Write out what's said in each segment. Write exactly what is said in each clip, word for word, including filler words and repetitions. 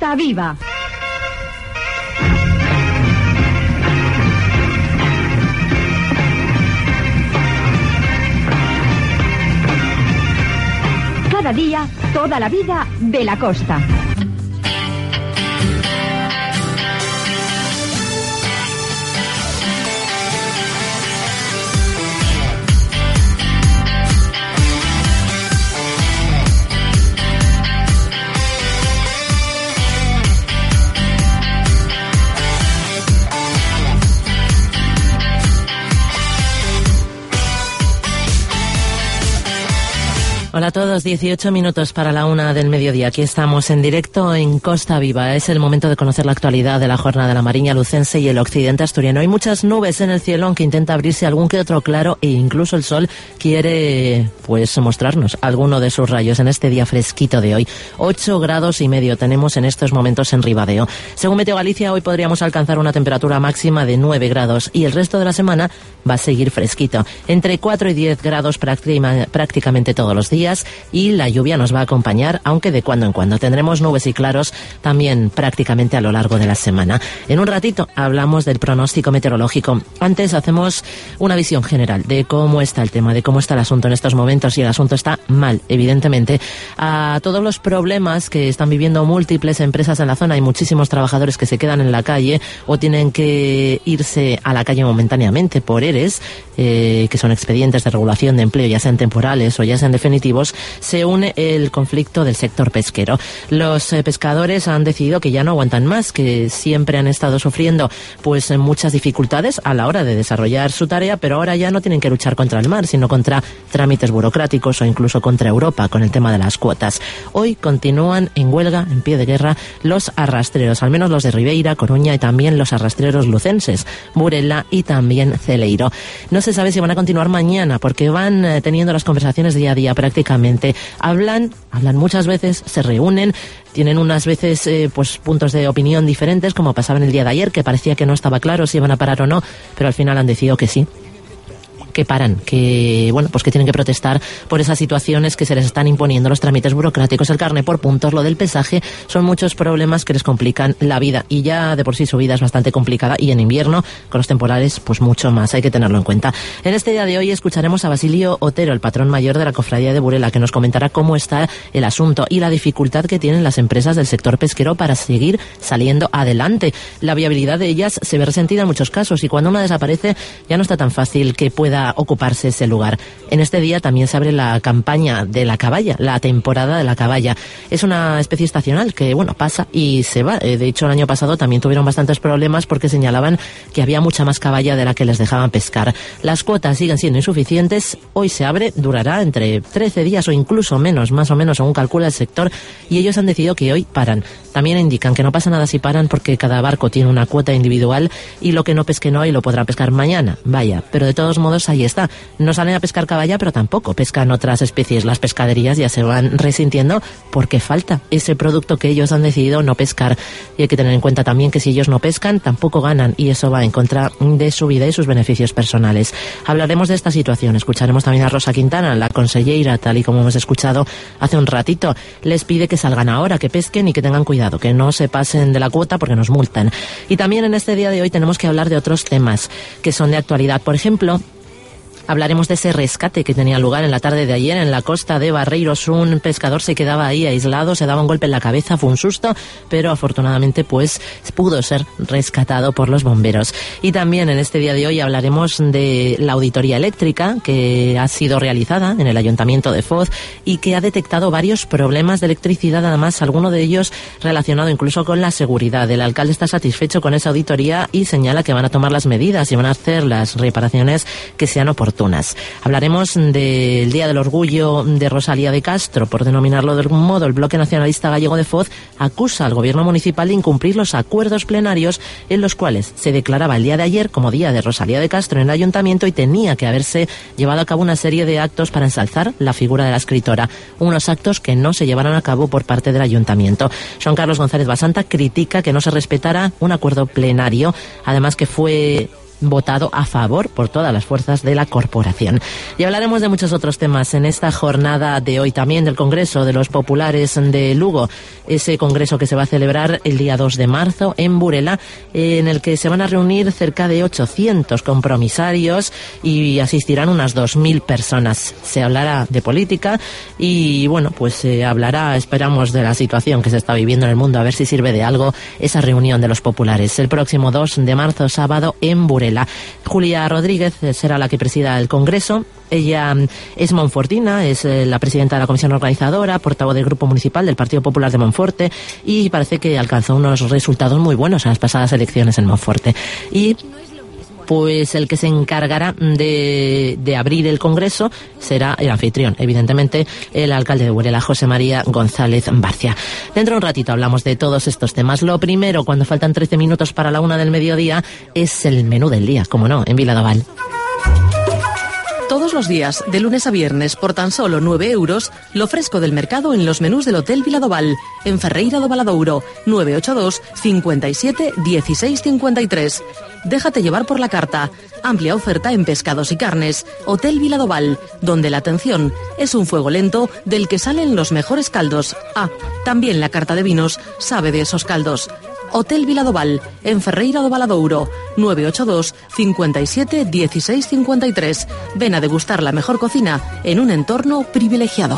Costa Viva. Cada día, toda la vida de la costa. Hola a todos, dieciocho minutos para la una del mediodía. Aquí estamos en directo en Costa Viva. Es el momento de conocer la actualidad de la jornada de la Mariña Lucense y el occidente asturiano. Hay muchas nubes en el cielo, aunque intenta abrirse algún que otro claro, e incluso el sol quiere, pues, mostrarnos alguno de sus rayos en este día fresquito de hoy. Ocho grados y medio tenemos en estos momentos en Ribadeo. Según Meteo Galicia, hoy podríamos alcanzar una temperatura máxima de nueve grados y el resto de la semana va a seguir fresquito. Entre cuatro y diez grados prácticamente todos los días. Y la lluvia nos va a acompañar, aunque de cuando en cuando tendremos nubes y claros también prácticamente a lo largo de la semana. En un ratito hablamos del pronóstico meteorológico. Antes hacemos una visión general de cómo está el tema, de cómo está el asunto en estos momentos, y el asunto está mal, evidentemente. A todos los problemas que están viviendo múltiples empresas en la zona, hay muchísimos trabajadores que se quedan en la calle o tienen que irse a la calle momentáneamente por ERES, eh, que son expedientes de regulación de empleo, ya sean temporales o ya sean definitivos. Se une el conflicto del sector pesquero. Los eh, pescadores han decidido que ya no aguantan más, que siempre han estado sufriendo pues muchas dificultades a la hora de desarrollar su tarea, pero ahora ya no tienen que luchar contra el mar, sino contra trámites burocráticos o incluso contra Europa con el tema de las cuotas. Hoy continúan en huelga, en pie de guerra, los arrastreros, al menos los de Ribeira, Coruña, y también los arrastreros lucenses, Burela y también Celeiro. No se sabe si van a continuar mañana, porque van eh, teniendo las conversaciones día a día prácticamente. Hablan, hablan muchas veces, se reúnen, tienen unas veces eh, pues puntos de opinión diferentes, como pasaba en el día de ayer, que parecía que no estaba claro si iban a parar o no, pero al final han decidido que sí, que paran, que bueno, pues que tienen que protestar por esas situaciones que se les están imponiendo, los trámites burocráticos, el carné por puntos, lo del pesaje. Son muchos problemas que les complican la vida, y ya de por sí su vida es bastante complicada, y en invierno con los temporales pues mucho más, hay que tenerlo en cuenta. En este día de hoy escucharemos a Basilio Otero, el patrón mayor de la cofradía de Burela, que nos comentará cómo está el asunto y la dificultad que tienen las empresas del sector pesquero para seguir saliendo adelante. La viabilidad de ellas se ve resentida en muchos casos, y cuando una desaparece ya no está tan fácil que pueda ocuparse ese lugar. En este día también se abre la campaña de la caballa, la temporada de la caballa. Es una especie estacional que, bueno, pasa y se va. De hecho, el año pasado también tuvieron bastantes problemas porque señalaban que había mucha más caballa de la que les dejaban pescar. Las cuotas siguen siendo insuficientes. Hoy se abre, durará entre trece días o incluso menos, más o menos, según calcula el sector, y ellos han decidido que hoy paran. También indican que no pasa nada si paran, porque cada barco tiene una cuota individual y lo que no pesquen hoy lo podrá pescar mañana. Vaya, pero de todos modos ahí está. No salen a pescar caballa, pero tampoco pescan otras especies. Las pescaderías ya se van resintiendo porque falta ese producto que ellos han decidido no pescar. Y hay que tener en cuenta también que si ellos no pescan, tampoco ganan, y eso va en contra de su vida y sus beneficios personales. Hablaremos de esta situación. Escucharemos también a Rosa Quintana, la consellera, tal y como hemos escuchado hace un ratito. Les pide que salgan ahora, que pesquen y que tengan cuidado, que no se pasen de la cuota porque nos multan. Y también en este día de hoy tenemos que hablar de otros temas que son de actualidad. Por ejemplo, hablaremos de ese rescate que tenía lugar en la tarde de ayer en la costa de Barreiros. Un pescador se quedaba ahí aislado, se daba un golpe en la cabeza, fue un susto, pero afortunadamente pues pudo ser rescatado por los bomberos. Y también en este día de hoy hablaremos de la auditoría eléctrica que ha sido realizada en el Ayuntamiento de Foz y que ha detectado varios problemas de electricidad, además alguno de ellos relacionado incluso con la seguridad. El alcalde está satisfecho con esa auditoría y señala que van a tomar las medidas y van a hacer las reparaciones que sean oportunas. Hablaremos del Día del Orgullo de Rosalía de Castro, por denominarlo de algún modo. El Bloque Nacionalista Gallego de Foz acusa al gobierno municipal de incumplir los acuerdos plenarios en los cuales se declaraba el día de ayer como Día de Rosalía de Castro en el ayuntamiento, y tenía que haberse llevado a cabo una serie de actos para ensalzar la figura de la escritora, unos actos que no se llevaron a cabo por parte del ayuntamiento. Joan Carlos González Basanta critica que no se respetara un acuerdo plenario, además que fue votado a favor por todas las fuerzas de la corporación. Y hablaremos de muchos otros temas en esta jornada de hoy, también del Congreso de los Populares de Lugo, ese congreso que se va a celebrar el día dos de marzo en Burela, en el que se van a reunir cerca de ochocientos compromisarios y asistirán unas dos mil personas. Se hablará de política y, bueno, pues se hablará, esperamos, de la situación que se está viviendo en el mundo, a ver si sirve de algo esa reunión de los populares el próximo dos de marzo, sábado, en Burela. Julia Rodríguez será la que presida el Congreso. Ella es monfortina, es la presidenta de la comisión organizadora, portavoz del Grupo Municipal del Partido Popular de Monforte, y parece que alcanzó unos resultados muy buenos en las pasadas elecciones en Monforte. Y pues el que se encargará de, de abrir el Congreso será el anfitrión, evidentemente, el alcalde de Burela, José María González Barcia. Dentro de un ratito hablamos de todos estos temas. Lo primero, cuando faltan trece minutos para la una del mediodía, es el menú del día, como no, en Viladoval. Todos los días, de lunes a viernes, por tan solo nueve euros, lo fresco del mercado en los menús del Hotel Viladoval, en Ferreira do Valadouro, nueve ocho dos, cincuenta y siete, dieciséis cincuenta y tres. Déjate llevar por la carta. Amplia oferta en pescados y carnes. Hotel Viladoval, donde la atención es un fuego lento del que salen los mejores caldos. Ah, también la carta de vinos sabe de esos caldos. Hotel Viladoval, en Ferreira do Valadouro, nueve ocho dos, cincuenta y siete, dieciséis cincuenta y tres. Ven a degustar la mejor cocina en un entorno privilegiado.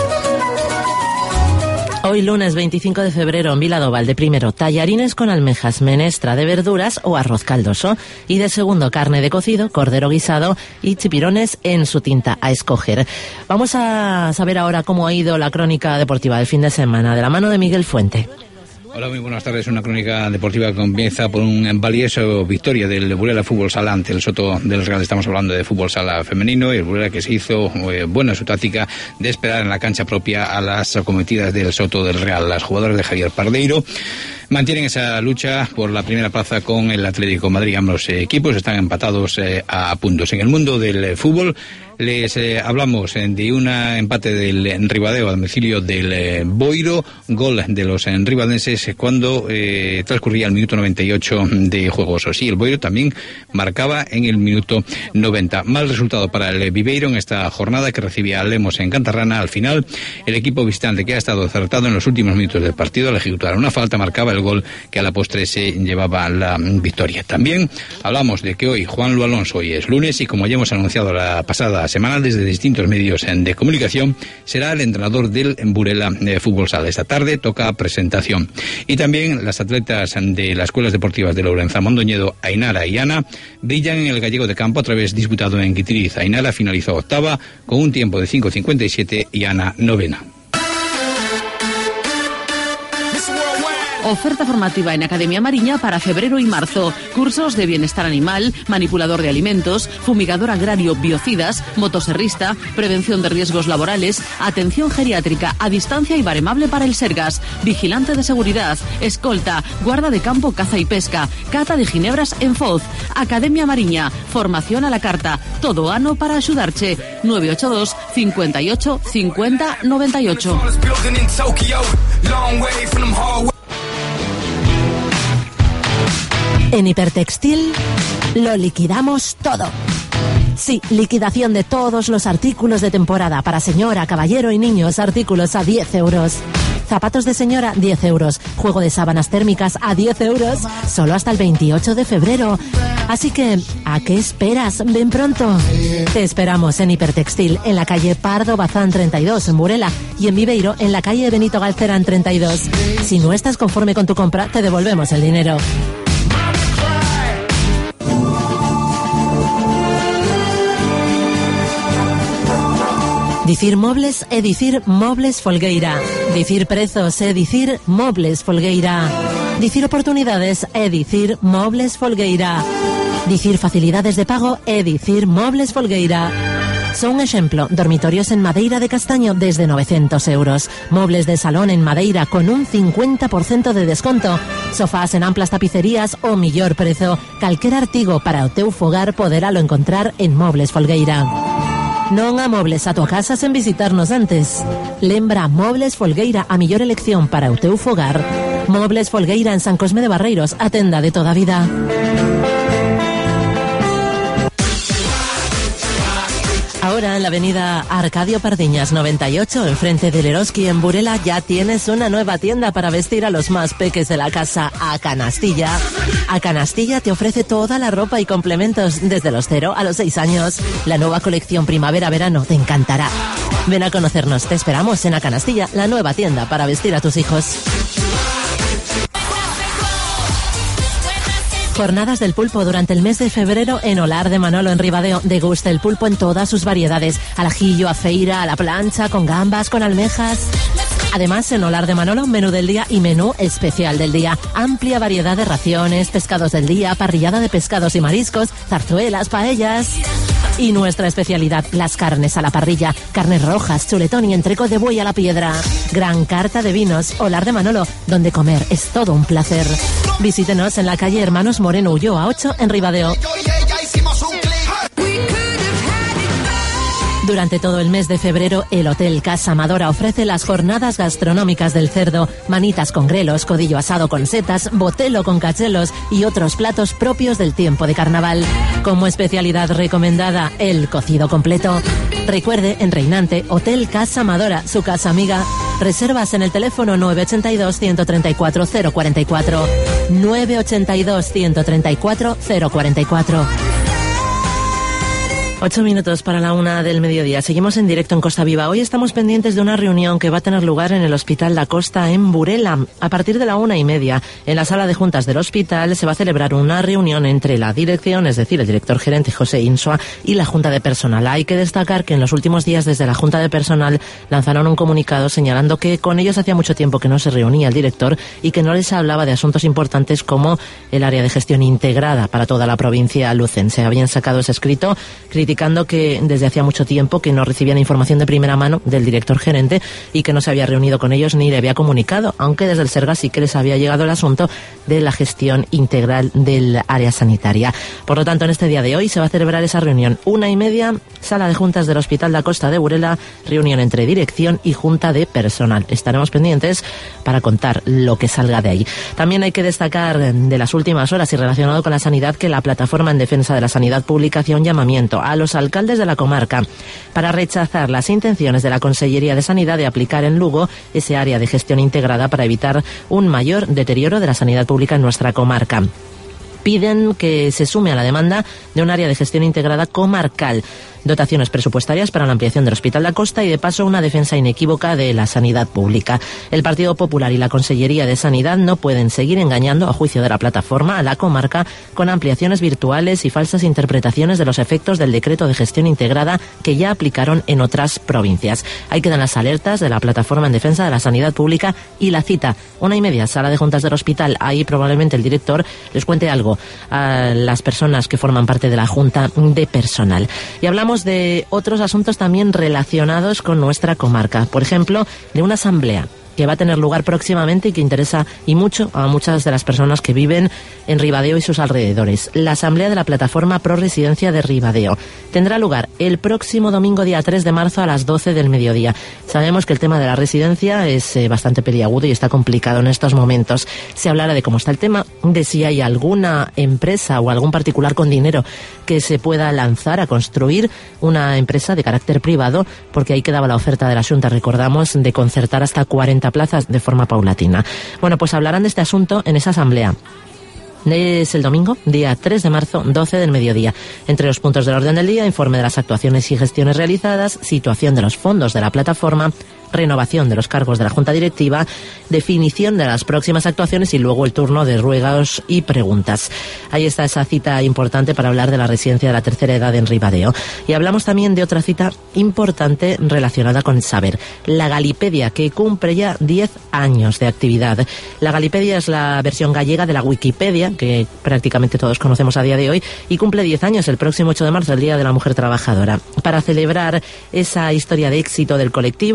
Hoy lunes veinticinco de febrero en Viladoval, de primero tallarines con almejas, menestra de verduras o arroz caldoso, y de segundo carne de cocido, cordero guisado y chipirones en su tinta a escoger. Vamos a saber ahora cómo ha ido la crónica deportiva del fin de semana, de la mano de Miguel Fuente. Hola, muy buenas tardes. Una crónica deportiva que comienza por un valioso victoria del Burela Fútbol Sala ante el Soto del Real. Estamos hablando de fútbol sala femenino y el Burela que se hizo eh, buena su táctica de esperar en la cancha propia a las acometidas del Soto del Real. Las jugadoras de Javier Pardeiro mantienen esa lucha por la primera plaza con el Atlético de Madrid. Ambos eh, equipos están empatados eh, a puntos. En el mundo del eh, fútbol les eh, hablamos eh, de un empate del Ribadeo a domicilio del eh, Boiro, gol de los eh, ribadenses eh, cuando eh, transcurría el minuto noventa y ocho de juego. Eso sí, el Boiro también marcaba en el minuto noventa. Mal resultado para el eh, Viveiro en esta jornada, que recibía a Lemos en Cantarrana. Al final, el equipo visitante, que ha estado acertado en los últimos minutos del partido al ejecutar una falta, marcaba el gol que a la postre se llevaba la victoria. También hablamos de que hoy Juanlu Alonso, hoy es lunes, y como ya hemos anunciado la pasada semana desde distintos medios de comunicación, será el entrenador del Burela de Fútbol Sala. Esta tarde toca presentación. Y también las atletas de las escuelas deportivas de Lourenza, Mondoñedo, Ainara y Ana, brillan en el gallego de campo otra vez disputado en Guitiriz. Ainara finalizó octava con un tiempo de cinco cincuenta y siete y Ana novena. Oferta formativa en Academia Mariña para febrero y marzo. Cursos de bienestar animal, manipulador de alimentos, fumigador agrario, biocidas, motoserrista, prevención de riesgos laborales, atención geriátrica a distancia y baremable para el Sergas, vigilante de seguridad, escolta, guarda de campo, caza y pesca, cata de ginebras en Foz. Academia Mariña, formación a la carta, todo ano para ayudarche. nueve ocho dos, cincuenta y ocho, cincuenta, noventa y ocho. En Hipertextil lo liquidamos todo. Sí, liquidación de todos los artículos de temporada para señora, caballero y niños, artículos a diez euros. Zapatos de señora, diez euros. Juego de sábanas térmicas a diez euros. Solo hasta el veintiocho de febrero. Así que, ¿a qué esperas? Ven pronto. Te esperamos en Hipertextil, en la calle Pardo Bazán treinta y dos, en Burela, y en Viveiro, en la calle Benito Galcerán treinta y dos. Si no estás conforme con tu compra, te devolvemos el dinero. Dicir mobles é dicir Mobles Folgueira. Dicir prezos é dicir Mobles Folgueira. Dicir oportunidades é dicir Mobles Folgueira. Dicir facilidades de pago é dicir Mobles Folgueira. Son un ejemplo, dormitorios en madeira de castaño desde novecientos euros, muebles de salón en madeira con un cincuenta por ciento de desconto, sofás en amplas tapicerías o millor prezo. Calquer artigo para o teu fogar poderalo encontrar en Mobles Folgueira. Non amobles a tua casa sen visitarnos antes. Lembra Mobles Folgueira, a millor elección para o teu fogar. Mobles Folgueira en San Cosme de Barreiros, a tenda de toda a vida. Ahora en la avenida Arcadio Pardiñas noventa y ocho, enfrente del Eroski en Burela, ya tienes una nueva tienda para vestir a los más peques de la casa, A Canastilla. A Canastilla te ofrece toda la ropa y complementos desde los cero a los seis años. La nueva colección primavera-verano te encantará. Ven a conocernos, te esperamos en A Canastilla, la nueva tienda para vestir a tus hijos. Jornadas del pulpo durante el mes de febrero en Olar de Manolo en Ribadeo. Degusta el pulpo en todas sus variedades. Al ajillo, a feira, a la plancha, con gambas, con almejas. Además, en Olar de Manolo, menú del día y menú especial del día. Amplia variedad de raciones, pescados del día, parrillada de pescados y mariscos, zarzuelas, paellas. Y nuestra especialidad, las carnes a la parrilla. Carnes rojas, chuletón y entrecot de buey a la piedra. Gran carta de vinos. Olar de Manolo, donde comer es todo un placer. Visítenos en la calle Hermanos Moreno Ulloa ocho en Ribadeo. Durante todo el mes de febrero, el Hotel Casa Amadora ofrece las jornadas gastronómicas del cerdo, manitas con grelos, codillo asado con setas, botelo con cachelos y otros platos propios del tiempo de carnaval. Como especialidad recomendada, el cocido completo. Recuerde, en Reinante, Hotel Casa Amadora, su casa amiga. Reservas en el teléfono nueve ocho dos, uno tres cuatro, cero cuatro cuatro. nueve ocho dos, uno tres cuatro, cero cuatro cuatro. Ocho minutos para la una del mediodía. Seguimos en directo en Costa Viva. Hoy estamos pendientes de una reunión que va a tener lugar en el Hospital La Costa en Burela. A partir de la una y media, en la sala de juntas del hospital, se va a celebrar una reunión entre la dirección, es decir, el director gerente José Insua, y la Junta de Personal. Hay que destacar que en los últimos días, desde la Junta de Personal, lanzaron un comunicado señalando que con ellos hacía mucho tiempo que no se reunía el director y que no les hablaba de asuntos importantes como el área de gestión integrada para toda la provincia lucense. Habían sacado ese escrito criticando que desde hacía mucho tiempo que no recibían información de primera mano del director gerente y que no se había reunido con ellos ni le había comunicado, aunque desde el Sergas sí que les había llegado el asunto de la gestión integral del área sanitaria. Por lo tanto, en este día de hoy se va a celebrar esa reunión. Una y media, sala de juntas del Hospital La Costa de Burela, reunión entre dirección y Junta de Personal. Estaremos pendientes para contar lo que salga de ahí. También hay que destacar de las últimas horas y relacionado con la sanidad que la Plataforma en Defensa de la Sanidad Pública hacía un llamamiento a los alcaldes de la comarca para rechazar las intenciones de la Consellería de Sanidad de aplicar en Lugo ese área de gestión integrada para evitar un mayor deterioro de la sanidad pública en nuestra comarca. Piden que se sume a la demanda de un área de gestión integrada comarcal, dotaciones presupuestarias para la ampliación del Hospital La Costa y, de paso, una defensa inequívoca de la sanidad pública. El Partido Popular y la Consellería de Sanidad no pueden seguir engañando, a juicio de la plataforma, a la comarca con ampliaciones virtuales y falsas interpretaciones de los efectos del decreto de gestión integrada que ya aplicaron en otras provincias. Ahí quedan las alertas de la Plataforma en Defensa de la Sanidad Pública y la cita. Una y media, sala de juntas del hospital. Ahí probablemente el director les cuente algo a las personas que forman parte de la Junta de Personal. Y hablamos de otros asuntos también relacionados con nuestra comarca. Por ejemplo, de una asamblea que va a tener lugar próximamente y que interesa y mucho a muchas de las personas que viven en Ribadeo y sus alrededores. La Asamblea de la Plataforma Pro Residencia de Ribadeo tendrá lugar el próximo domingo, día tres de marzo, a las doce del mediodía. Sabemos que el tema de la residencia es eh, bastante peliagudo y está complicado en estos momentos. Se hablará de cómo está el tema, de si hay alguna empresa o algún particular con dinero que se pueda lanzar a construir una empresa de carácter privado, porque ahí quedaba la oferta de la Junta, recordamos, de concertar hasta cuarenta plazas de forma paulatina. Bueno, pues hablarán de este asunto en esa asamblea. Es el domingo, día tres de marzo, doce del mediodía. Entre los puntos del orden del día, informe de las actuaciones y gestiones realizadas, situación de los fondos de la plataforma, renovación de los cargos de la Junta Directiva, definición de las próximas actuaciones y luego el turno de ruegos y preguntas. Ahí está esa cita importante para hablar de la residencia de la tercera edad en Ribadeo. Y hablamos también de otra cita importante relacionada con el saber, la Galipedia, que cumple ya diez años de actividad. La Galipedia es la versión gallega de la Wikipedia, que prácticamente todos conocemos a día de hoy, y cumple diez años el próximo ocho de marzo, el Día de la Mujer Trabajadora. Para celebrar esa historia de éxito del colectivo, el día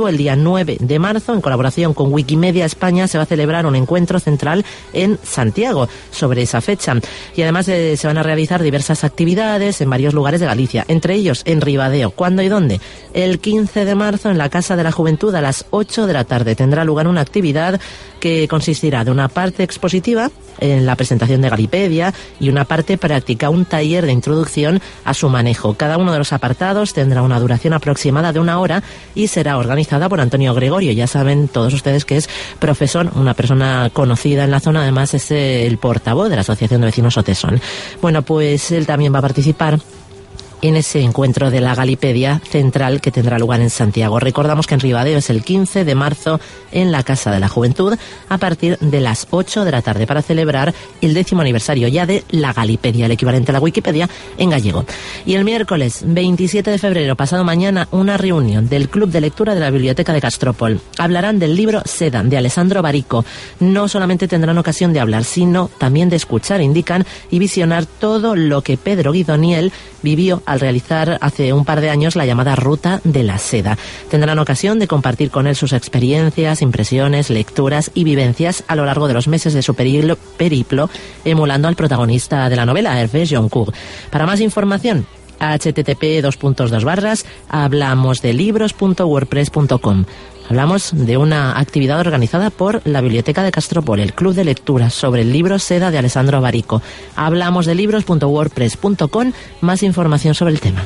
nueve de marzo, en colaboración con Wikimedia España, se va a celebrar un encuentro central en Santiago sobre esa fecha. Y además eh, se van a realizar diversas actividades en varios lugares de Galicia, entre ellos en Ribadeo. ¿Cuándo y dónde? El quince de marzo en la Casa de la Juventud a las ocho de la tarde tendrá lugar una actividad que consistirá de una parte expositiva en la presentación de Galipedia y una parte práctica, un taller de introducción a su manejo. Cada uno de los apartados tendrá una duración aproximada de una hora y será organizada por Antonio Gregorio. Ya saben todos ustedes que es profesor, una persona conocida en la zona, además es el portavoz de la Asociación de Vecinos Otesón. Bueno, pues él también va a participar en ese encuentro de la Galipedia central que tendrá lugar en Santiago. Recordamos que en Ribadeo es el quince de marzo en la Casa de la Juventud a partir de las ocho de la tarde para celebrar el décimo aniversario ya de la Galipedia, el equivalente a la Wikipedia en gallego. Y el miércoles veintisiete de febrero, pasado mañana, una reunión del Club de Lectura de la Biblioteca de Castropol. Hablarán del libro Seda, de Alessandro Barico. No solamente tendrán ocasión de hablar, sino también de escuchar, indican, y visionar todo lo que Pedro Guidoniel vivió al realizar hace un par de años la llamada Ruta de la Seda. Tendrán ocasión de compartir con él sus experiencias, impresiones, lecturas y vivencias a lo largo de los meses de su periplo, periplo emulando al protagonista de la novela, Hervé Joncourt. Para más información, http dos puntos dos barras hablamos de libros punto wordpress punto com. Hablamos de una actividad organizada por la Biblioteca de Castropol, el Club de Lectura, sobre el libro Seda de Alessandro Barico. Hablamos de libros punto wordpress punto com, más información sobre el tema.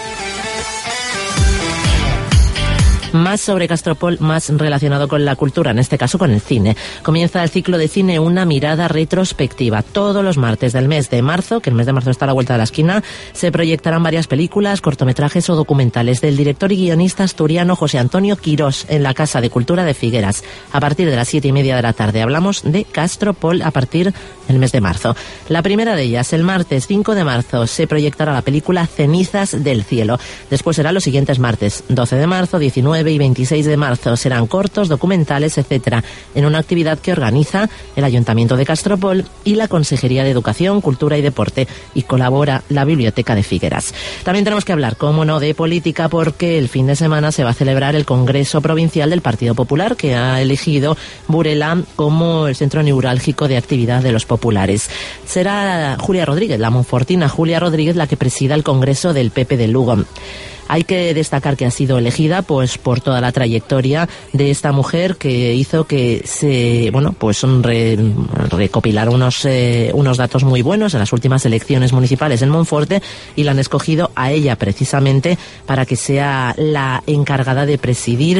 Más sobre Castropol, más relacionado con la cultura, en este caso con el cine. Comienza el ciclo de cine Una mirada retrospectiva. Todos los martes del mes de marzo, que el mes de marzo está a la vuelta de la esquina, se proyectarán varias películas, cortometrajes o documentales del director y guionista asturiano José Antonio Quirós en la Casa de Cultura de Figueras. A partir de las siete y media de la tarde hablamos de Castropol a partir del mes de marzo. La primera de ellas, el martes cinco de marzo, se proyectará la película Cenizas del cielo. Después serán los siguientes martes, doce de marzo, diecinueve y veintiséis de marzo. Serán cortos, documentales, etcétera, en una actividad que organiza el Ayuntamiento de Castropol y la Consejería de Educación, Cultura y Deporte, y colabora la Biblioteca de Figueras. También tenemos que hablar, cómo no, de política, porque el fin de semana se va a celebrar el Congreso Provincial del Partido Popular, que ha elegido Burela como el centro neurálgico de actividad de los populares. Será Julia Rodríguez, la monfortina Julia Rodríguez, la que presida el Congreso del P P de Lugo. Hay que destacar que ha sido elegida pues por toda la trayectoria de esta mujer que hizo que se, bueno, pues re, recopilar unos eh, unos datos muy buenos en las últimas elecciones municipales en Monforte, y la han escogido a ella precisamente para que sea la encargada de presidir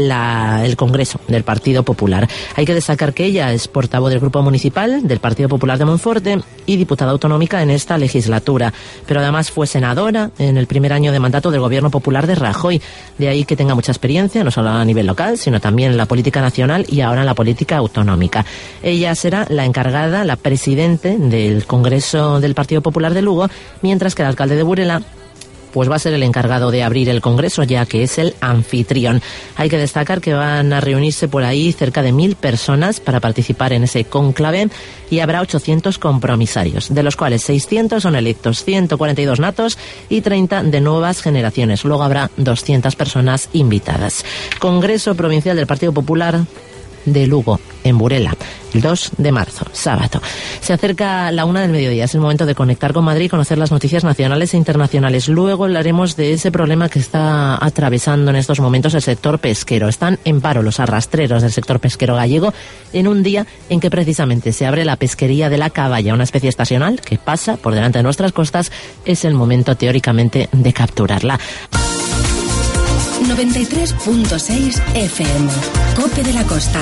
la, el Congreso del Partido Popular. Hay que destacar que ella es portavoz del Grupo Municipal del Partido Popular de Monforte y diputada autonómica en esta legislatura, pero además fue senadora en el primer año de mandato del Gobierno Popular de Rajoy. De ahí que tenga mucha experiencia, no solo a nivel local, sino también en la política nacional y ahora en la política autonómica. Ella será la encargada, la presidente del Congreso del Partido Popular de Lugo, mientras que el alcalde de Burela pues va a ser el encargado de abrir el Congreso, ya que es el anfitrión. Hay que destacar que van a reunirse por ahí cerca de mil personas para participar en ese cónclave y habrá ochocientos compromisarios, de los cuales seiscientos son electos, ciento cuarenta y dos natos y treinta de nuevas generaciones. Luego habrá doscientas personas invitadas. Congreso Provincial del Partido Popular de Lugo, en Burela, el dos de marzo, sábado. Se acerca la una del mediodía, es el momento de conectar con Madrid y conocer las noticias nacionales e internacionales. Luego hablaremos de ese problema que está atravesando en estos momentos el sector pesquero. Están en paro los arrastreros del sector pesquero gallego en un día en que precisamente se abre la pesquería de la caballa, una especie estacional que pasa por delante de nuestras costas. Es el momento teóricamente de capturarla. noventa y tres punto seis F M, Cope de la Costa.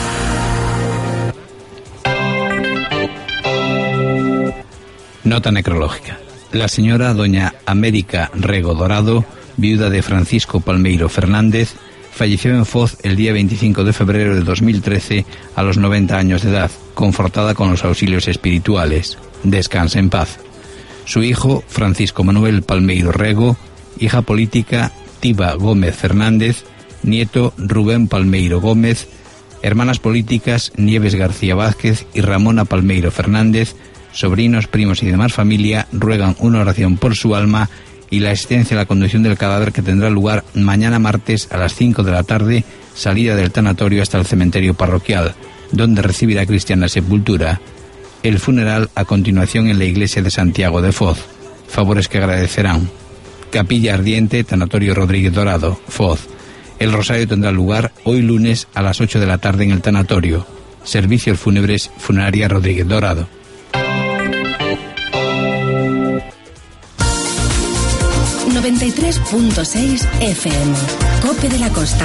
Nota necrológica. La señora doña América Rego Dorado, viuda de Francisco Palmeiro Fernández, falleció en Foz el día veinticinco de febrero de dos mil trece a los noventa años de edad, confortada con los auxilios espirituales. Descanse en paz. Su hijo, Francisco Manuel Palmeiro Rego, hija política, Tiba Gómez Fernández, nieto Rubén Palmeiro Gómez, hermanas políticas Nieves García Vázquez y Ramona Palmeiro Fernández, sobrinos, primos y demás familia ruegan una oración por su alma y la asistencia a la conducción del cadáver, que tendrá lugar mañana martes a las cinco de la tarde, salida del tanatorio hasta el cementerio parroquial, donde recibirá cristiana sepultura. El funeral a continuación en la iglesia de Santiago de Foz. Favores que agradecerán. Capilla ardiente, tanatorio Rodríguez Dorado, Foz. El rosario tendrá lugar hoy lunes a las ocho de la tarde en el tanatorio. Servicios fúnebres, funeraria Rodríguez Dorado. noventa y tres punto seis F M. Cope de la Costa.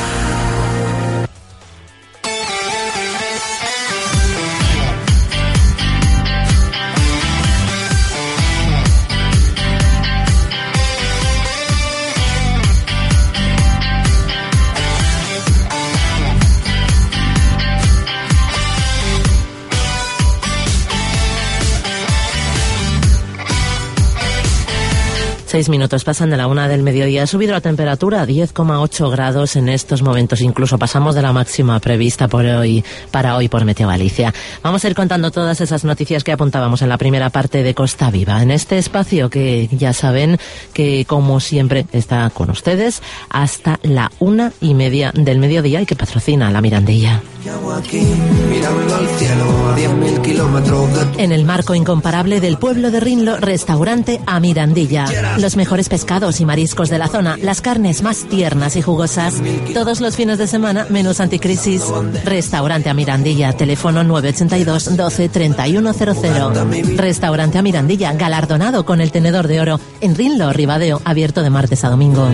Seis minutos pasan de la una del mediodía. Ha subido la temperatura a diez coma ocho grados en estos momentos. Incluso pasamos de la máxima prevista por hoy, para hoy por Meteo Galicia. Vamos a ir contando todas esas noticias que apuntábamos en la primera parte de Costa Viva. En este espacio que ya saben que, como siempre, está con ustedes hasta la una y media del mediodía y que patrocina la Mirandilla. En el marco incomparable del pueblo de Rinlo, restaurante A Mirandilla. Los mejores pescados y mariscos de la zona, las carnes más tiernas y jugosas. Todos los fines de semana, menús anticrisis. Restaurante A Mirandilla, teléfono nueve ochenta y dos, doce, treinta y uno cero cero. Restaurante A Mirandilla, galardonado con el tenedor de oro. En Rinlo, Ribadeo, abierto de martes a domingo.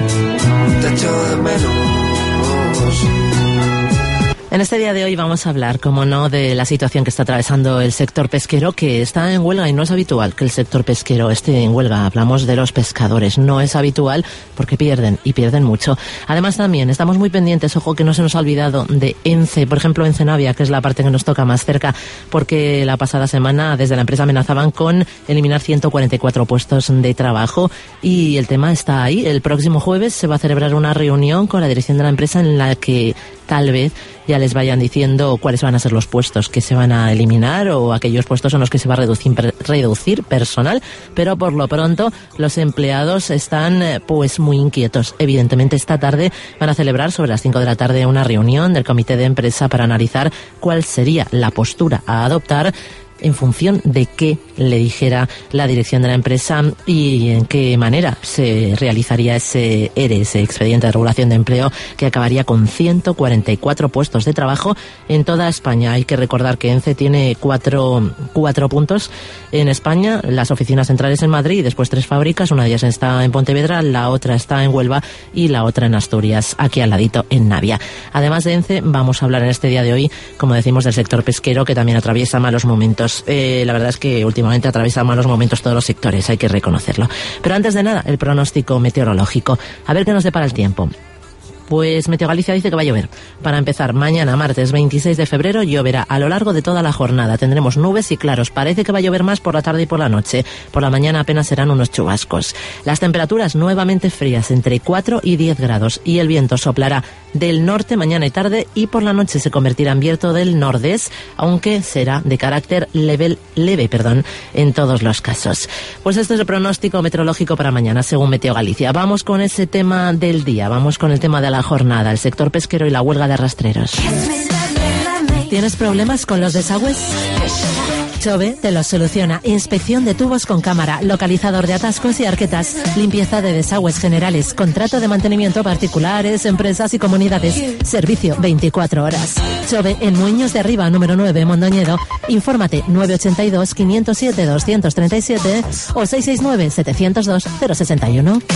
En este día de hoy vamos a hablar, como no, de la situación que está atravesando el sector pesquero, que está en huelga, y no es habitual que el sector pesquero esté en huelga. Hablamos de los pescadores. No es habitual porque pierden, y pierden mucho. Además, también estamos muy pendientes, ojo, que no se nos ha olvidado de ENCE, por ejemplo, ENCE Navia, que es la parte que nos toca más cerca, porque la pasada semana desde la empresa amenazaban con eliminar ciento cuarenta y cuatro puestos de trabajo, y el tema está ahí. El próximo jueves se va a celebrar una reunión con la dirección de la empresa en la que tal vez ya les vayan diciendo cuáles van a ser los puestos que se van a eliminar o aquellos puestos en los que se va a reducir, reducir personal, pero por lo pronto los empleados están pues muy inquietos. Evidentemente esta tarde van a celebrar sobre las cinco de la tarde una reunión del comité de empresa para analizar cuál sería la postura a adoptar en función de qué le dijera la dirección de la empresa y en qué manera se realizaría ese E R E, ese expediente de regulación de empleo, que acabaría con ciento cuarenta y cuatro puestos de trabajo en toda España. Hay que recordar que ENCE tiene cuatro, cuatro puntos en España, las oficinas centrales en Madrid y después tres fábricas. Una de ellas está en Pontevedra, la otra está en Huelva y la otra en Asturias, aquí al ladito en Navia. Además de ENCE, vamos a hablar en este día de hoy, como decimos, del sector pesquero, que también atraviesa malos momentos. Eh, la verdad es que últimamente atraviesa malos momentos todos los sectores, hay que reconocerlo. Pero antes de nada, el pronóstico meteorológico. A ver qué nos depara el tiempo. Pues Meteo Galicia dice que va a llover. Para empezar, mañana martes veintiséis de febrero lloverá a lo largo de toda la jornada. Tendremos nubes y claros. Parece que va a llover más por la tarde y por la noche. Por la mañana apenas serán unos chubascos. Las temperaturas nuevamente frías, entre cuatro y diez grados. Y el viento soplará del norte mañana y tarde, y por la noche se convertirá en viento del nordés, aunque será de carácter leve, leve perdón, en todos los casos. Pues este es el pronóstico meteorológico para mañana, según Meteo Galicia. Vamos con ese tema del día. Vamos con el tema de la jornada, el sector pesquero y la huelga de rastreros. ¿Tienes problemas con los desagües? Chove te lo soluciona. Inspección de tubos con cámara, localizador de atascos y arquetas, limpieza de desagües generales, contrato de mantenimiento a particulares, empresas y comunidades. Servicio veinticuatro horas. Chove en Muñoz de Arriba, número nueve, Mondoñedo. Infórmate nueve ochenta y dos, quinientos siete, doscientos treinta y siete o seiscientos sesenta y nueve, setecientos dos, cero sesenta y uno.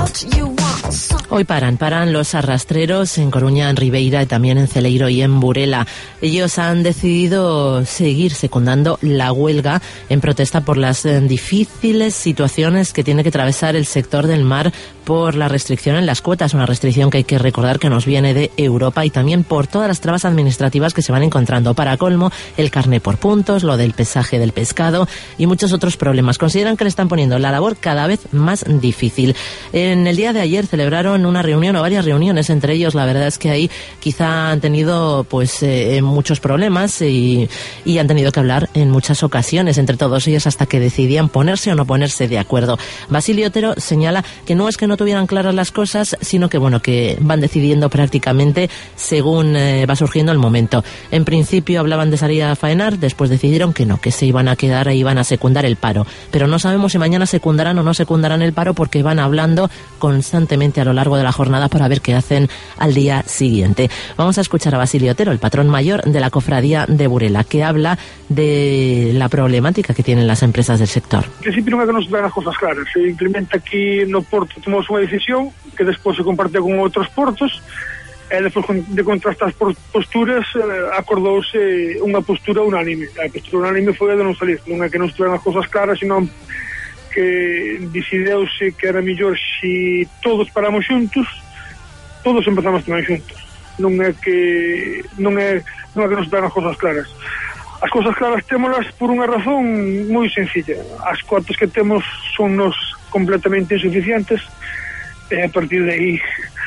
Hoy paran, paran los arrastreros en Coruña, en Ribeira y también en Celeiro y en Burela. Ellos han decidido seguir secundando la huelga en protesta por las eh, difíciles situaciones que tiene que atravesar el sector del mar por la restricción en las cuotas, una restricción que hay que recordar que nos viene de Europa, y también por todas las trabas administrativas que se van encontrando. Para colmo, el carné por puntos, lo del pesaje del pescado y muchos otros problemas. Consideran que le están poniendo la labor cada vez más difícil. En el día de ayer celebraron una reunión o varias reuniones entre ellos. La verdad es que ahí quizá han tenido pues eh, muchos problemas y, y han tenido que hablar en muchas ocasiones entre todos ellos hasta que decidían ponerse o no ponerse de acuerdo. Basilio Otero señala que no es que no tuvieran claras las cosas, sino que bueno, que van decidiendo prácticamente según eh, va surgiendo el momento. En principio hablaban de salir a faenar, después decidieron que no, que se iban a quedar e iban a secundar el paro. Pero no sabemos si mañana secundarán o no secundarán el paro porque van hablando constantemente a lo largo de la jornada para ver qué hacen al día siguiente. Vamos a escuchar a Basilio Otero, el patrón mayor de la cofradía de Burela, que habla de la problemática que tienen las empresas del sector. En principio non é que non se dan as cosas claras. Se implementa aquí no Porto, tomamos unha decisión que despois se comparte con outros portos e despois de contrastar as posturas acordouse unha postura unánime. A postura unánime foi a de non salir. Non é que non estuveran as cosas claras, senón que decideuse que era mellor se todos paramos xuntos, todos empezamos tamén xuntos. Non é que non é, non é que non estuveran as cosas claras. As cousas claras témolas por unha razón moi sencilla. As cotas que temos son nos completamente insuficientes e a partir de aí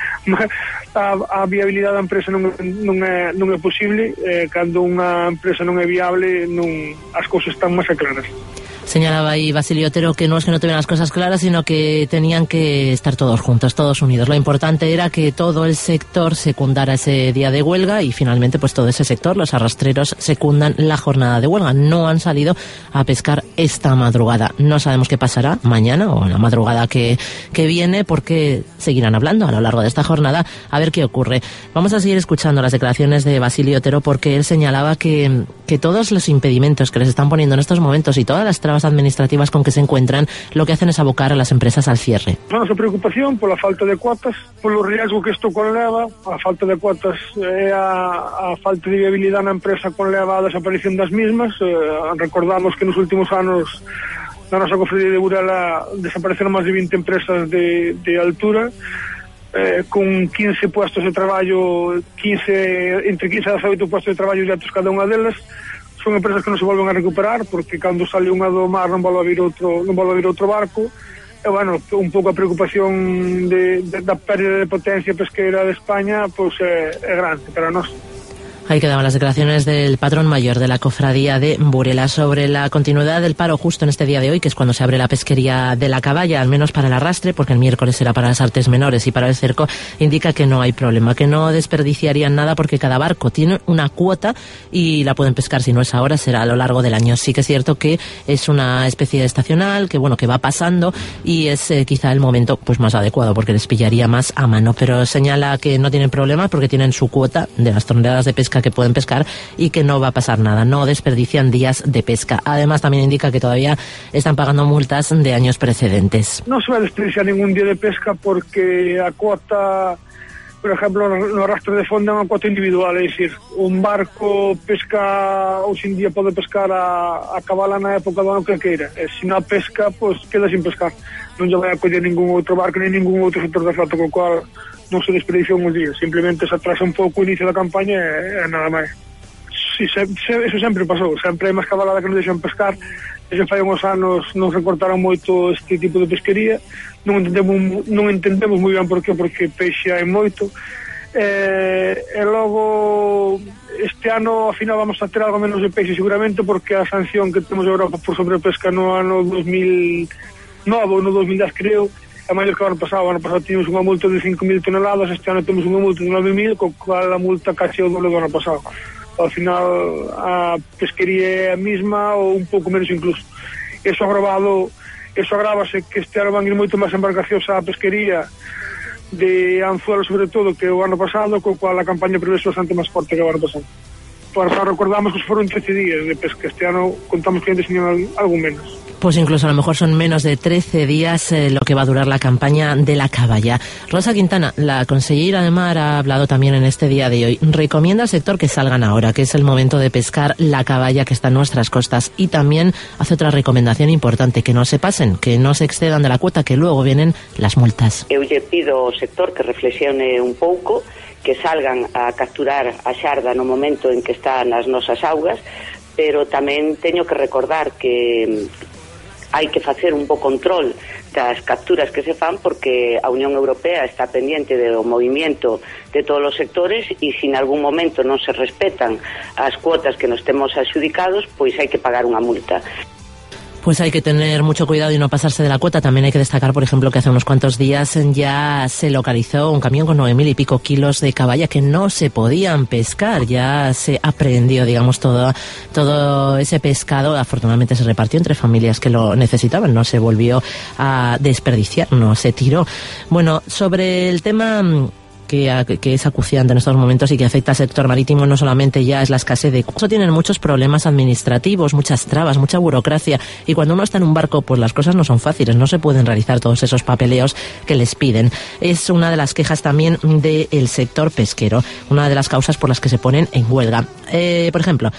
a, a viabilidade da empresa non, non, é, non é posible. Eh, cando unha empresa non é viable, non, as cousas están máis claras. Señalaba ahí Basilio Otero que no es que no tuvieran las cosas claras, sino que tenían que estar todos juntos, todos unidos. Lo importante era que todo el sector secundara ese día de huelga y finalmente pues todo ese sector, los arrastreros, secundan la jornada de huelga. No han salido a pescar esta madrugada. No sabemos qué pasará mañana o en la madrugada que, que viene, porque seguirán hablando a lo largo de esta jornada a ver qué ocurre. Vamos a seguir escuchando las declaraciones de Basilio Otero porque él señalaba que, que todos los impedimentos que les están poniendo en estos momentos y todas las trabas administrativas con que se encuentran, lo que hacen es abocar a las empresas al cierre. A nosa preocupación pola falta de cuotas, polo riesgo que isto conleva, a falta de cuotas e a, a falta de viabilidade na empresa conleva a desaparición das mismas. Eh, recordamos que nos últimos anos na nosa cofradía de Burela desapareceron máis de vinte empresas de, de altura, eh, con quince puestos de traballo, quince, entre quince e dezaoito puestos de traballo diretos cada unha delas. Son empresas que non se volven a recuperar porque cando sale unha do mar non volve a vir outro, non volve a vir outro barco. E bueno, un pouco a preocupación de, de, da pérdida de potencia pesqueira de España pois é, é grande para nós. Ahí quedaban las declaraciones del patrón mayor de la cofradía de Burela sobre la continuidad del paro justo en este día de hoy, que es cuando se abre la pesquería de la caballa, al menos para el arrastre, porque el miércoles será para las artes menores y para el cerco. Indica que no hay problema, que no desperdiciarían nada porque cada barco tiene una cuota y la pueden pescar, si no es ahora, será a lo largo del año. Sí que es cierto que es una especie estacional, que bueno, que va pasando y es eh, quizá el momento pues más adecuado porque les pillaría más a mano, pero señala que no tienen problemas porque tienen su cuota de las toneladas de pesca que pueden pescar y que no va a pasar nada, no desperdician días de pesca. Además también indica que todavía están pagando multas de años precedentes. No se va a desperdiciar ningún día de pesca porque a cuota, por ejemplo, no arrastre de fondo é unha cuota individual, é dicir, un barco pesca ou sin día pode pescar a, a cabala na época do ano que queira, e se non pesca, pois queda sin pescar, non lle vai a coller ningún outro barco ni ningún outro sector da flota, co cual non se desperdiciou uns días, simplemente se atrasa un pouco o inicio da campaña e, e nada máis. Si, se, se, eso sempre pasou, sempre hai máis cabalada que non deixan pescar, e se fai uns anos non recortaron moito este tipo de pesquería, non entendemos, non entendemos moi ben por qué, porque peixe hai moito, e, e logo este ano ao final vamos a ter algo menos de peixe seguramente, porque a sanción que temos en Europa por sobrepesca no ano dos mil nove ou no dos mil dez creo, é maior que o ano pasado. O ano pasado tínhamos unha multa de cinco mil toneladas, este ano temos unha multa de nove mil, co cual a multa case o doble do ano pasado. Ao final a pesquería é a mesma ou un pouco menos incluso. Eso agravado, eso agravase que este ano van ir moito máis embarcacións á pesquería de anzuelo sobre todo que o ano pasado, co cual a campaña prevé bastante máis forte que o ano pasado. Por eso recordamos que foron trece días de pesca, este ano contamos que antes tenían algo menos. Pues incluso a lo mejor son menos de trece días eh, lo que va a durar la campaña de la caballa. Rosa Quintana, la consellera de Mar, ha hablado también en este día de hoy. Recomienda al sector que salgan ahora, que es el momento de pescar la caballa que está en nuestras costas. Y también hace otra recomendación importante, que no se pasen, que no se excedan de la cuota, que luego vienen las multas. Eu lle pido ao sector que reflexione un pouco, que salgan a capturar a xarda no momento en que está nas nosas augas, pero tamén teño que recordar que hai que facer un bo control das capturas que se fan, porque a Unión Europea está pendiente do movimento de todos os sectores e se en algún momento non se respetan as cuotas que nos temos adxudicados, pois hai que pagar unha multa. Pues hay que tener mucho cuidado y no pasarse de la cuota. También hay que destacar, por ejemplo, que hace unos cuantos días ya se localizó un camión con nueve mil y pico kilos de caballa que no se podían pescar. Ya se aprehendió, digamos, todo, todo ese pescado. Afortunadamente se repartió entre familias que lo necesitaban. No se volvió a desperdiciar, no se tiró. Bueno, sobre el tema Que, que es acuciante en estos momentos y que afecta al sector marítimo, no solamente ya es la escasez de... Eso tienen muchos problemas administrativos, muchas trabas, mucha burocracia, y cuando uno está en un barco, pues las cosas no son fáciles, no se pueden realizar todos esos papeleos que les piden. Es una de las quejas también del sector pesquero, una de las causas por las que se ponen en huelga. Eh, por ejemplo,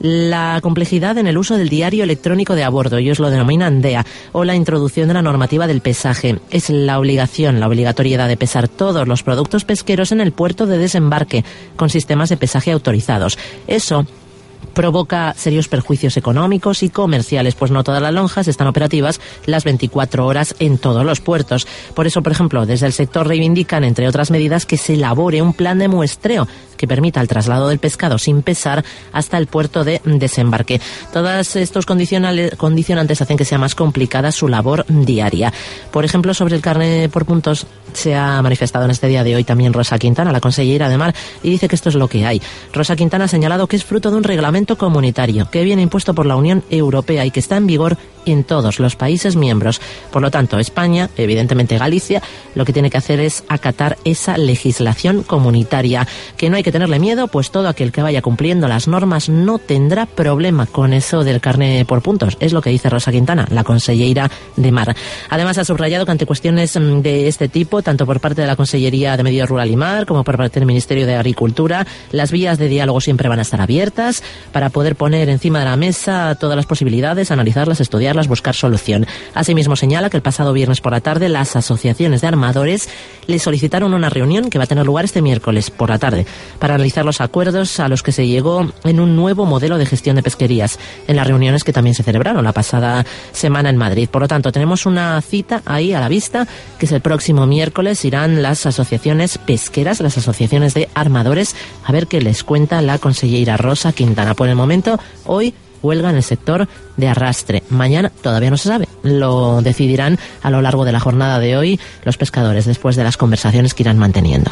la complejidad en el uso del diario electrónico de a bordo, ellos lo denominan D E A, o la introducción de la normativa del pesaje. Es la obligación, la obligatoriedad de pesar todos los productos pesqueros en el puerto de desembarque con sistemas de pesaje autorizados. Eso provoca serios perjuicios económicos y comerciales, pues no todas las lonjas están operativas las veinticuatro horas en todos los puertos. Por eso, por ejemplo, desde el sector reivindican, entre otras medidas, que se elabore un plan de muestreo que permita el traslado del pescado sin pesar hasta el puerto de desembarque. Todos estos condicionantes hacen que sea más complicada su labor diaria. Por ejemplo, sobre el carné por puntos se ha manifestado en este día de hoy también Rosa Quintana, la consellera de Mar, y dice que esto es lo que hay. Rosa Quintana ha señalado que es fruto de un reglamento comunitario que viene impuesto por la Unión Europea y que está en vigor en todos los países miembros. Por lo tanto, España, evidentemente Galicia, lo que tiene que hacer es acatar esa legislación comunitaria. Que no hay que tenerle miedo, pues todo aquel que vaya cumpliendo las normas no tendrá problema con eso del carné por puntos. Es lo que dice Rosa Quintana, la consellera de Mar. Además, ha subrayado que ante cuestiones de este tipo, tanto por parte de la Consellería de Medio Rural y Mar como por parte del Ministerio de Agricultura, las vías de diálogo siempre van a estar abiertas para poder poner encima de la mesa todas las posibilidades, analizarlas, estudiarlas, buscar solución. Asimismo, señala que el pasado viernes por la tarde las asociaciones de armadores le solicitaron una reunión que va a tener lugar este miércoles por la tarde para analizar los acuerdos a los que se llegó en un nuevo modelo de gestión de pesquerías, en las reuniones que también se celebraron la pasada semana en Madrid. Por lo tanto, tenemos una cita ahí a la vista, que es el próximo miércoles. Irán las asociaciones pesqueras, las asociaciones de armadores, a ver qué les cuenta la consellera Rosa Quintana. Por el momento, hoy huelga en el sector de arrastre. Mañana todavía no se sabe. Lo decidirán a lo largo de la jornada de hoy los pescadores, después de las conversaciones que irán manteniendo.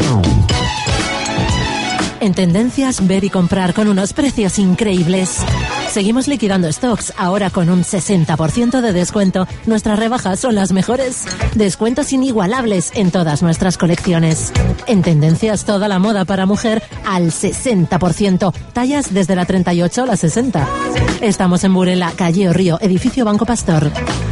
En Tendencias, ver y comprar con unos precios increíbles. Seguimos liquidando stocks, ahora con un sesenta por ciento de descuento. Nuestras rebajas son las mejores. Descuentos inigualables en todas nuestras colecciones. En Tendencias, toda la moda para mujer al sesenta por ciento. Tallas desde la treinta y ocho a la sesenta. Estamos en Burela, calle Río, edificio Banco Pastor.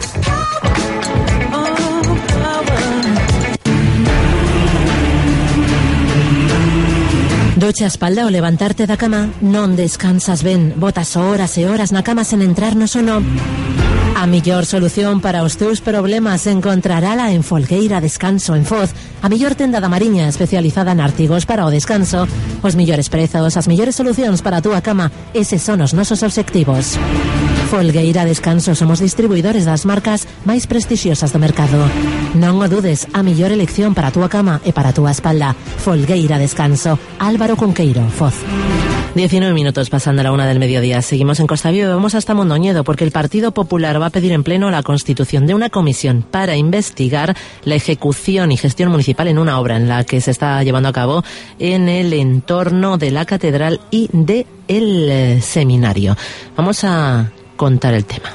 Ducha a espalda o levantarte da cama, non descansas ben, botas horas e horas na cama sen entrar no sono. A mellor solución para os teus problemas encontrarala en Folgueira Descanso en Foz, a mellor tenda da Mariña especializada en artigos para o descanso. Os mellores prezos, as mellores solucións para a túa cama, eses son os nosos obxectivos. Folgueira Descanso, somos distribuidores das marcas máis prestixiosas do mercado. Non o dudes, a mellor elección para a túa cama e para a túa espalda. Folgueira Descanso, Álvaro Cunqueiro, Foz. diecinueve minutos pasando a la una del mediodía. Seguimos en Costa Viva, vamos hasta Mondoñedo, porque el Partido Popular va a pedir en pleno la constitución de una comisión para investigar la ejecución y gestión municipal en una obra en la que se está llevando a cabo en el entorno de la catedral y de el eh, seminario. Vamos a contar el tema.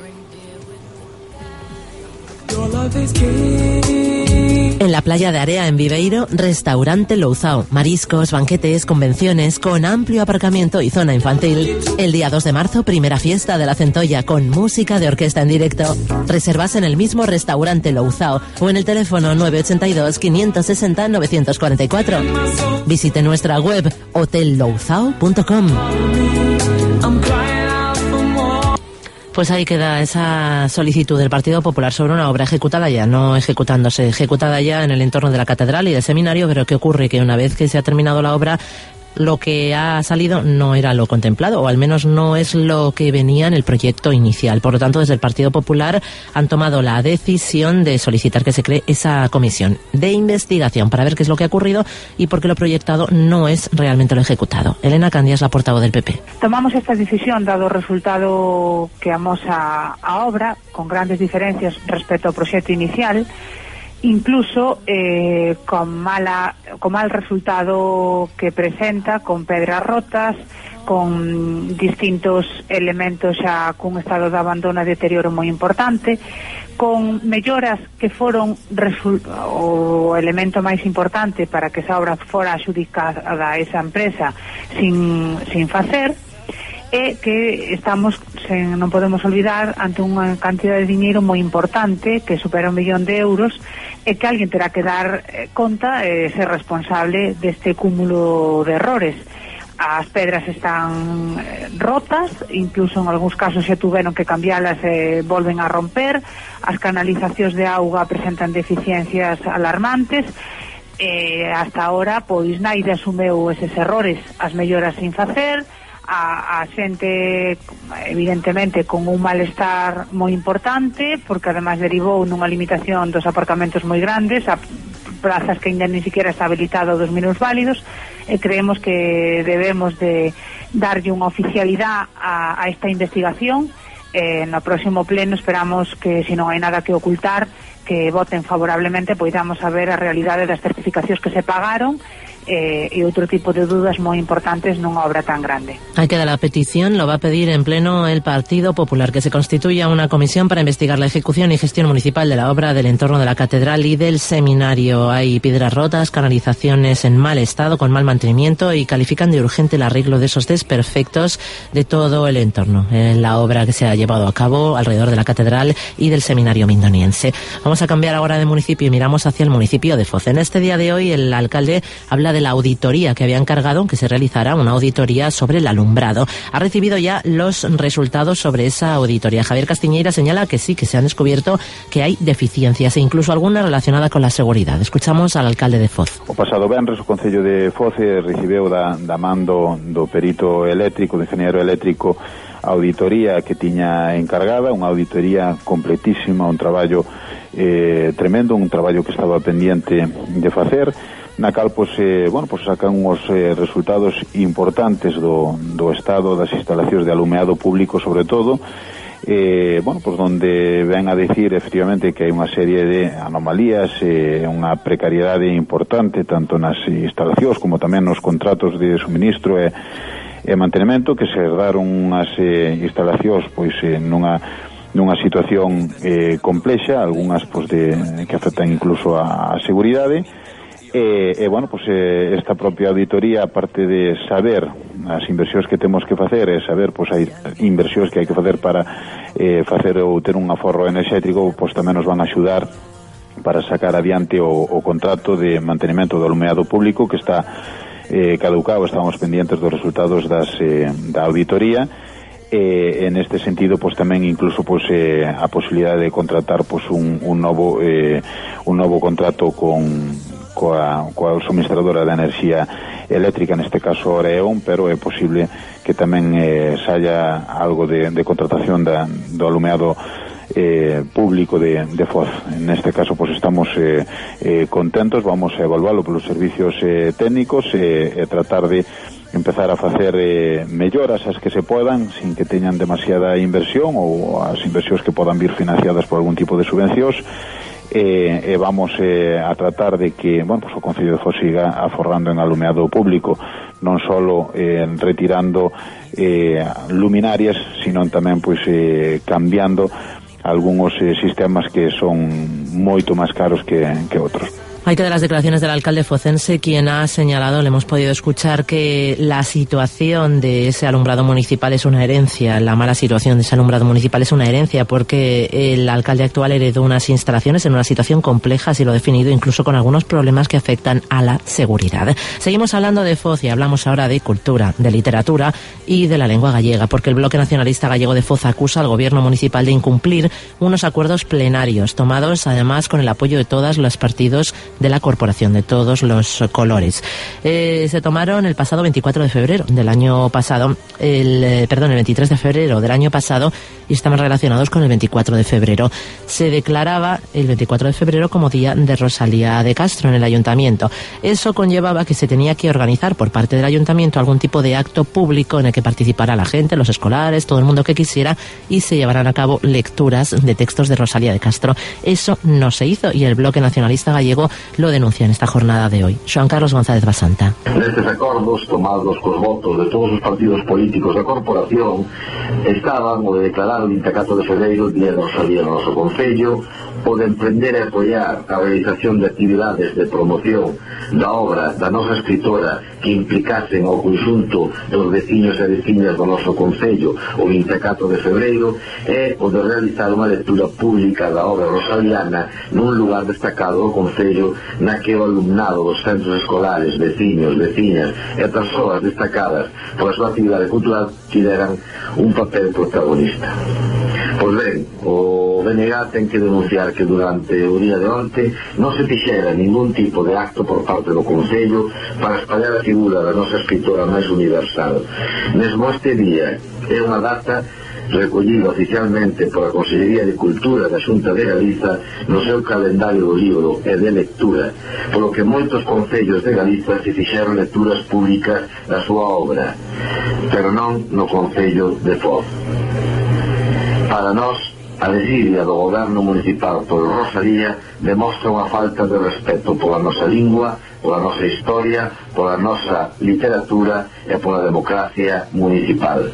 En la playa de Area, en Viveiro, restaurante Louzao, mariscos, banquetes, convenciones, con amplio aparcamiento y zona infantil. El día dos de marzo, primera fiesta de la Centolla, con música de orquesta en directo. Reservas en el mismo restaurante Louzao o en el teléfono nueve ocho dos, cinco seis cero, nueve cuatro cuatro. Visite nuestra web hotel louzao punto com. Pues ahí queda esa solicitud del Partido Popular sobre una obra ejecutada ya, no ejecutándose, ejecutada ya en el entorno de la catedral y del seminario, pero ¿qué ocurre? Que una vez que se ha terminado la obra, lo que ha salido no era lo contemplado, o al menos no es lo que venía en el proyecto inicial. Por lo tanto, desde el Partido Popular han tomado la decisión de solicitar que se cree esa comisión de investigación para ver qué es lo que ha ocurrido y por qué lo proyectado no es realmente lo ejecutado. Elena Candia es la portavoz del P P. Tomamos esta decisión dado o resultado que amosa a obra, con grandes diferencias respecto ao proxecto inicial, incluso eh, con mala con mal resultado que presenta, con pedras rotas, con distintos elementos xa cun estado de abandono e deterioro moi importante, con melloras que foron o elemento máis importante para que esa obra fora adxudicada a esa empresa sin, sin facer, e que estamos, sen, non podemos olvidar, ante unha cantidad de diñeiro moi importante que supera un millón de euros e que alguén terá que dar eh, conta e ser responsable deste cúmulo de errores. As pedras están eh, rotas, incluso en algúns casos se tuveron que cambialas e eh, volven a romper, as canalizacións de auga presentan deficiencias alarmantes, e hasta ahora pois naide asumeu eses errores, as melloras sin facer, a, a xente evidentemente con un malestar moi importante, porque ademais derivou nunha limitación dos aparcamentos moi grandes, a plazas que ainda ni siquiera está habilitado dos minusválidos, e creemos que debemos de darlle unha oficialidade a, a esta investigación. Eh, no próximo pleno esperamos que, se non hai nada que ocultar, que voten favorablemente, poidamos saber a realidade das certificacións que se pagaron eh, e outro tipo de dudas moi importantes nunha obra tan grande. Ahí queda la petición, lo va a pedir en pleno el Partido Popular, que se constituya una comisión para investigar la ejecución y gestión municipal de la obra del entorno de la catedral y del seminario. Hay piedras rotas, canalizaciones en mal estado, con mal mantenimiento, y califican de urgente el arreglo de esos desperfectos de todo el entorno. Eh, la obra que se ha llevado a cabo alrededor de la catedral y del seminario mindoniense. Vamos a cambiar ahora de municipio y miramos hacia el municipio de Foz. En este día de hoy el alcalde habla de la auditoría que había encargado que se realizara, una auditoría sobre el alumbrado. Ha recibido ya los resultados sobre esa auditoría. Javier Castiñeira señala que sí, que se han descubierto que hay deficiencias e incluso alguna relacionada con la seguridad. Escuchamos al alcalde de Foz. O pasado venres o Concello de Foz recibeu da, da mando do perito eléctrico, do ingeniero eléctrico, a auditoría que tiña encargada, unha auditoría completísima, un traballo eh, tremendo, un traballo que estaba pendiente de facer, na cal pois, eh, bueno, pois sacan uns eh, resultados importantes do, do estado das instalacións de alumeado público, sobre todo, eh, bueno, pois donde ven a decir efectivamente que hai unha serie de anomalías, eh, unha precariedade importante tanto nas instalacións como tamén nos contratos de suministro e, e mantenimento, que se herdaron unhas eh, instalacións pois eh, nunha nunha situación eh, complexa, algunhas pois de que afectan incluso a, a seguridade. E, e bueno, pues, eh, esta propia auditoría, aparte de saber as inversións que temos que facer, e saber, pois, hai inversións que hai que facer para eh, facer ou ter un aforro enerxético, pois tamén nos van a axudar para sacar adiante o, o contrato de mantenimento do alumeado público que está eh, caducado. Estamos pendientes dos resultados das, eh, da auditoría. Eh, en este sentido, pues tamén incluso pues eh, a posibilidade de contratar pues un, un novo eh, un novo contrato con coa, coa suministradora de enerxía eléctrica, neste caso Oreón, pero é posible que tamén eh, saia algo de, de contratación da, do alumeado eh, público de, de Foz. Neste caso, pues estamos eh, eh, contentos, vamos a evaluarlo polos servicios eh, técnicos e eh, eh, tratar de empezar a facer eh, melloras as que se podan, sin que teñan demasiada inversión ou as inversións que podan vir financiadas por algún tipo de subvencións. E, e vamos eh, a tratar de que, bueno, pues o Concello de Foz siga aforrando en alumeado público, non solo eh, retirando eh, luminarias, sino tamén pois eh, cambiando algúns eh, sistemas que son moito máis caros que, que outros. Hay que de las declaraciones del alcalde focense, quien ha señalado, le hemos podido escuchar, que la situación de ese alumbrado municipal es una herencia, la mala situación de ese alumbrado municipal es una herencia, porque el alcalde actual heredó unas instalaciones en una situación compleja, así lo ha definido, incluso con algunos problemas que afectan a la seguridad. Seguimos hablando de Foz y hablamos ahora de cultura, de literatura y de la lengua gallega, porque el Bloque Nacionalista Gallego de Foz acusa al gobierno municipal de incumplir unos acuerdos plenarios, tomados además con el apoyo de todos los partidos de la corporación de todos los colores. Eh, se tomaron el pasado veinticuatro de febrero del año pasado, el, eh, perdón, el veintitrés de febrero del año pasado, y estaban relacionados con el veinticuatro de febrero. Se declaraba el veinticuatro de febrero como Día de Rosalía de Castro en el ayuntamiento. Eso conllevaba que se tenía que organizar por parte del ayuntamiento algún tipo de acto público en el que participara la gente, los escolares, todo el mundo que quisiera, y se llevaran a cabo lecturas de textos de Rosalía de Castro. Eso no se hizo y el Bloque Nacionalista Gallego lo denuncia en esta jornada de hoy. Joan Carlos González Basanta. Nestes acordos tomados cos votos de todos os partidos políticos da corporación estaban o de declarar o vinte e catro de febreiro Día de Rosalía no noso concello, o de emprender e apoiar a realización de actividades de promoción da obra da nosa escritora que implicasen ao conxunto dos veciños e veciñas do noso concello o vinte e catro de febreiro, e o de realizar unha lectura pública da obra rosaliana nun lugar destacado do concello na que o alumnado dos centros escolares, veciños, veciñas e persoas destacadas pola súa actividade cultural tiveran un papel protagonista. Pois ben, o B N G ten que denunciar que durante o día de onte non se fixera ningún tipo de acto por parte do Concello para espallar a figura da nosa escritora máis universal. Mesmo este día é unha data recollida oficialmente pola Consellería de Cultura da Xunta de Galiza no seu calendario do libro e de lectura, polo que moitos concellos de Galiza se fixeron lecturas públicas da súa obra, pero non no Concello de Foz. Para nós, a desidia do goberno municipal por Rosalía demostra unha falta de respeto pola nosa lingua, pola nosa historia, pola nosa literatura e pola democracia municipal.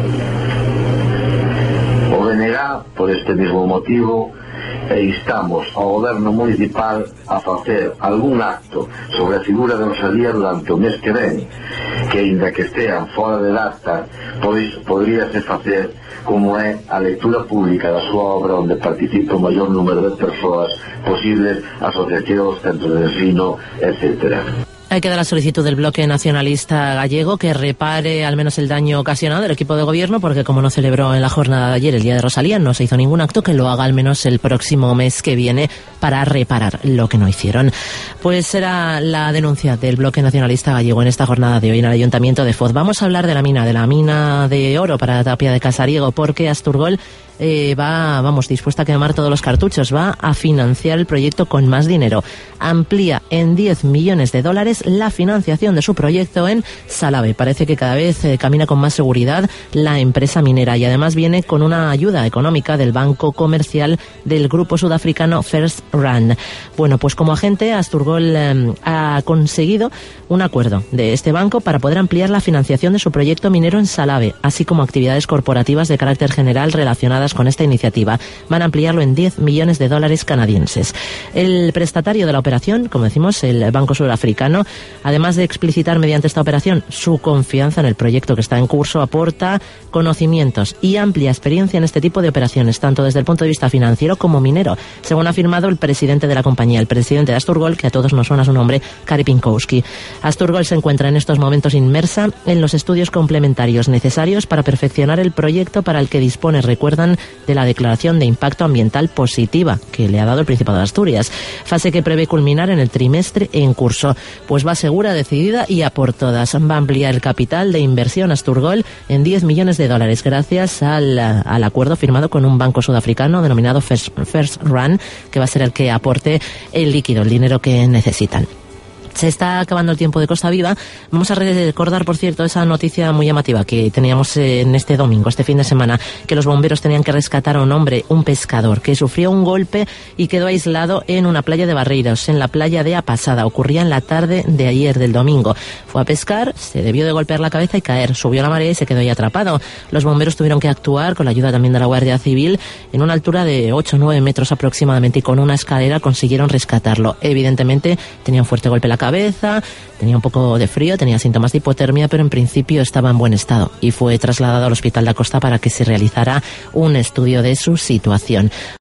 O B N G, por este mismo motivo, e instamos ao goberno municipal a facer algún acto sobre a figura de Rosalía durante o mes que ven, que, inda que estean fora de data, pois podríase facer como é a lectura pública da súa obra onde participa o maior número de persoas posibles, asociacións, centros de ensino, etcétera. Ahí queda la solicitud del Bloque Nacionalista Gallego que repare al menos el daño ocasionado al equipo de gobierno, porque como no celebró en la jornada de ayer el Día de Rosalía, no se hizo ningún acto, que lo haga al menos el próximo mes que viene para reparar lo que no hicieron. Pues será la denuncia del Bloque Nacionalista Gallego en esta jornada de hoy en el Ayuntamiento de Foz. Vamos a hablar de la mina, de la mina de oro para Tapia de Casariego, porque Asturgol Eh, va, vamos, dispuesta a quemar todos los cartuchos, va a financiar el proyecto con más dinero. Amplía en diez millones de dólares la financiación de su proyecto en Salave. Parece que cada vez eh, camina con más seguridad la empresa minera, y además viene con una ayuda económica del Banco Comercial del grupo sudafricano First Rand. Bueno, pues como agente, Asturgol eh, ha conseguido un acuerdo de este banco para poder ampliar la financiación de su proyecto minero en Salave, así como actividades corporativas de carácter general relacionadas con esta iniciativa. Van a ampliarlo en diez millones de dólares canadienses. El prestatario de la operación, como decimos, el Banco Sudafricano, además de explicitar mediante esta operación su confianza en el proyecto que está en curso, aporta conocimientos y amplia experiencia en este tipo de operaciones, tanto desde el punto de vista financiero como minero, según ha afirmado el presidente de la compañía, el presidente de Asturgol, que a todos nos suena su nombre, Kari Pinkowski. Asturgol se encuentra en estos momentos inmersa en los estudios complementarios necesarios para perfeccionar el proyecto, para el que dispone, recuerdan, de la declaración de impacto ambiental positiva que le ha dado el Principado de Asturias, fase que prevé culminar en el trimestre en curso. Pues va segura, decidida y a por todas. Va a ampliar el capital de inversión Asturgol en diez millones de dólares gracias al, al acuerdo firmado con un banco sudafricano denominado First, First Rand, que va a ser el que aporte el líquido, el dinero que necesitan. Se está acabando el tiempo de Costa Viva. Vamos a recordar, por cierto, esa noticia muy llamativa que teníamos en este domingo, este fin de semana, que los bomberos tenían que rescatar a un hombre, un pescador, que sufrió un golpe y quedó aislado en una playa de Barreiros, en la playa de Apasada. Ocurría en la tarde de ayer, del domingo. Fue a pescar, se debió de golpear la cabeza y caer. Subió la marea y se quedó ahí atrapado. Los bomberos tuvieron que actuar, con la ayuda también de la Guardia Civil, en una altura de ocho o nueve metros aproximadamente, y con una escalera consiguieron rescatarlo. Evidentemente tenía un fuerte golpe en la cabeza, tenía un poco de frío, tenía síntomas de hipotermia, pero en principio estaba en buen estado y fue trasladado al Hospital da Costa para que se realizara un estudio de su situación.